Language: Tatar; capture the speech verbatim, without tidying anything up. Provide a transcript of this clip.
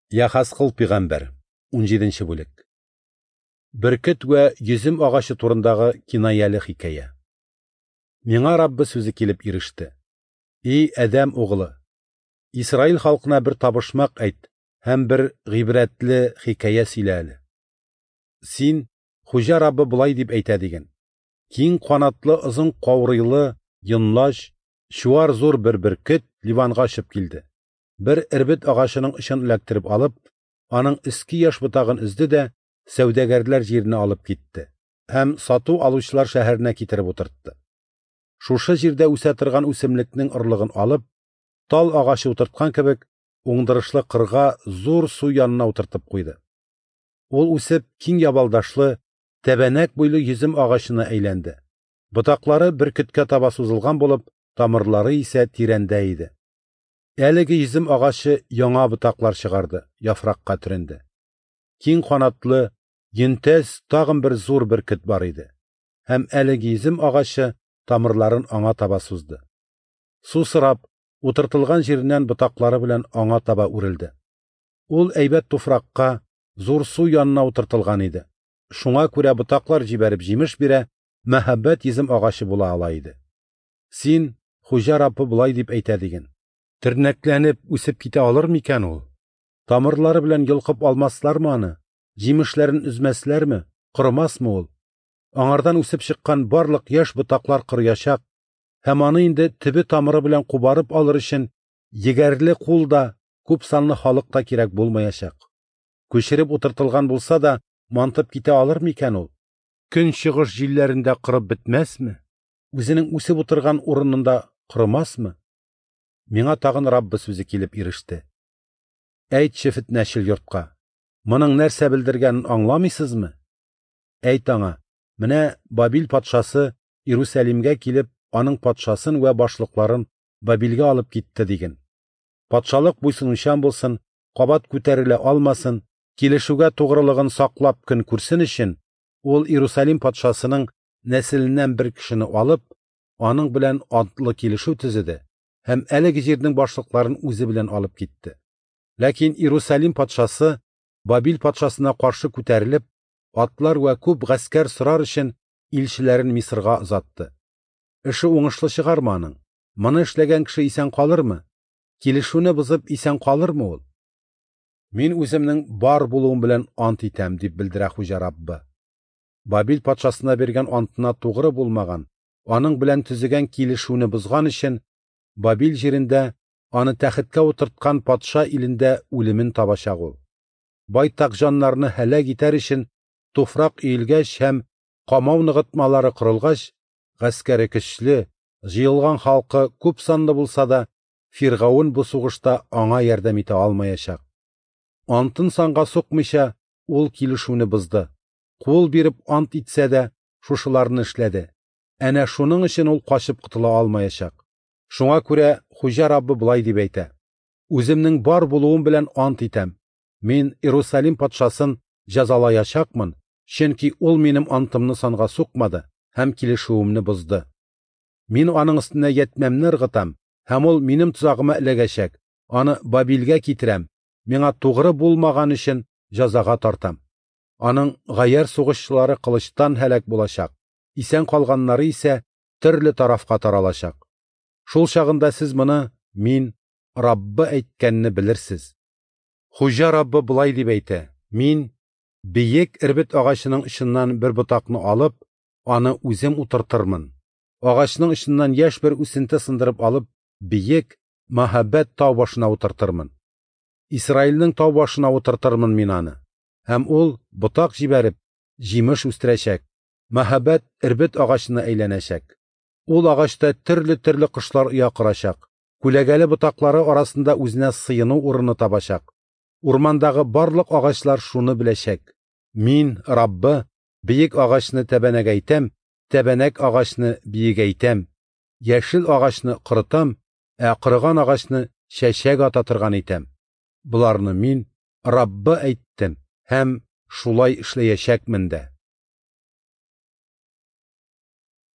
Яхасқыл пигамбар, он җиденче бүлек. Бөркет вә йөзем агачы турындагы кинаялы хикая. Миңа Раббы сүзе килеп иреште. И Адәм угылы, Исраил халкына бер табышмак әйт һәм бер гыйбрәтле хикая сөйлә әле. Син, Хуҗа Раббы булай дип әйтә диген. Киң канатлы, озын каурыйлы, йонлаш, чуар зур бер бөркет Ливанга очып килде. Бер ирбит агачының очын эләктереп алып, аның иске яш ботагын үзде дә сәүдәгәрләр җиренә алып китте һәм сату алучылар шәһәренә китереп утыртты. Шушы җирдә үсә торган үсемлекнең орлыгын алып, тал агачы утырткан кебек, уңдырышлы кырга зур су янына утыртып куйды. Ул үсеп, киң ябалдашлы, тәбәнәк буйлы йөзем агачына әйләнде. Ботаклары бөркеткә таба сузылган булып, тамырлары исә тирәндә иде. Әлеге йөзем агачы яңа ботаклар чыгарды, яфракка төренде. Киң канатлы, йөнтәс тагын бер зур бөркет бар иде. Һәм әлеге йөзем агачы тамырларын аңа таба сузды. Су сырап, утыртылган җиреннән ботаклары белән аңа таба үрелде. Ул әйбәт туфракка, зур су янына утыртылган иде. Шуңа күрә ботаклар җибәреп җимеш бирә, мәхәббәт йөзем агачы була ала иде. Син, Хуҗа Раббы булай дип әйтә диген. Тернәкләнеп үсеп китә алыр микән ул? Тамырлары белән йолкып алмаслармы аны? Җимешләрен үзмәсләрме? Кырмасмы ул? Аңардан үсеп чыккан барлык яшь ботаклар кырыячак, һәм аны инде төбе тамыры белән кубарып алыр өчен егәрле кул да, күп санлы халык та кирәк булмаячак. Күчереп утыртылган булса да, мантып китә алыр микән ул? Көн чыгыш җилләрендә кырып бетмәсме? Үзенең үсеп утырган урынында кырмасмы? Миңа тагын Раббы сүзе килеп иреште. Әйтче фетнәчел йортка, моның нәрсә белдергәнен аңламыйсызмы? Әйт аңа, менә Бабил патшасы Иерусалимгә килеп, аның патшасын вә башлыкларын Бабилгә алып китте диген. Патшалык буйсынучан булсын, кабат күтәрелә алмасын, килешүгә тугрылыгын саклап көн күрсен өчен, ул Иерусалим патшасының нәселеннән бер кешене алып, аның белән атлы килешү төзеде һәм әлеге җирнең башлыкларын үзе белән алып китте. Ләкин Иерусалим патшасы Бабил патшасына каршы күтәрелеп, атлар вә күп гаскәр сорар өчен илчеләрен Мисырга озатты. Эше уңышлы чыгармы аның? Моны эшләгән кеше исән калырмы? Килешүне бозып исән калырмы ул? Мин үземнең бар булуым белән ант итәм, дип белдерә Хуҗа Раббы. Бабил патшасына биргән антына тугры булмаган, аның белән төзегән килешүне бозган өчен Бабил җирендә аны тәхеткә утырткан патша илендә үлемен табачак ул. Байтак җаннарны һәлак итәр өчен туфрак өелгәч һәм камау ныгытмалары кырылгач, гаскәре көчле, җыелган халкы күп санлы булса да, Фиргавун бу сугышта аңа ярдәм итә алмаячак. Антын санга сукмыйча, ул килешүне бозды. Кул биреп ант итсә дә, шушыларны эшләде. Әнә шуның өчен ул качып кутыла алмаячак. Шуңа күрә Хуҗа Раббы булай дип әйтә. Үземнең бар булуым белән ант итәм. Мин Иерусалим патшасын җәзалаячакмын, чөнки ул минем антымны санга сукмады һәм килешүемне бозды. Мин аның өстенә ятмәмне ыргытам, һәм ул минем тузагыма эләгәчәк. Аны Бабилгә китерәм. Миңа тугры булмаган өчен җәзага тартам. Аның гаяр сугышчылары кылычтан һәлак булачак. Исән калганнары исә төрле тарафка таралачак. Шул чагында сез моны мин Раббы әйткәнне белерсез. Хуҗа Раббы булай дип әйтә. Мин биек ирбит агачының очыннан бер ботакны алып, аны үзем утыртырмын. Агачның очыннан яшь бер үсенте сындырып алып, биек мәхәббәт тау башына утыртырмын. Исраилнең тау башына утыртырмын мин аны. Һәм ул ботак җибәреп, җимеш үстерәчәк. Мәхәббәт ирбит агачына әйләнәчәк. Ул агачта төрле-төрле кошлар оя корачак. Күләгәле ботаклары арасында үзенә сыену урыны табачак. Урмандагы барлык агачлар шуны беләчәк. Мин, Раббы, биек агачны тәбәнәгәйтәм, тәбәнәк агачны биегәйтәм. Яшел агачны кырытам, ә кырыган агачны чәчәк ата торган итәм. Буларны мин Раббы әйттем һәм шулай эшләячәкмен дә.